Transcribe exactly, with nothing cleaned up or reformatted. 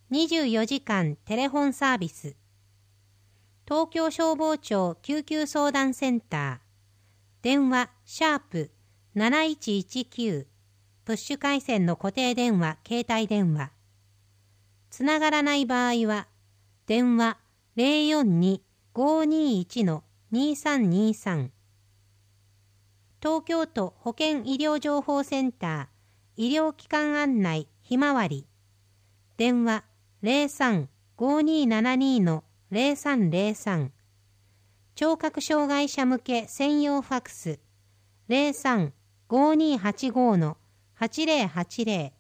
にじゅうよじかんテレフォンサービス。東京消防庁救急相談センター。電話シャープなないちいちきゅう。プッシュ回線の固定電話、携帯電話。つながらない場合は、電話 ゼロよんに ごーにーいち にさんにさん。東京都保健医療情報センター、医療機関案内ひまわり。電話 ゼロさん ごーにーななにー ゼロさんゼロさん。聴覚障害者向け専用ファクス ゼロさん ごーにーはちごー はちゼロはちゼロ。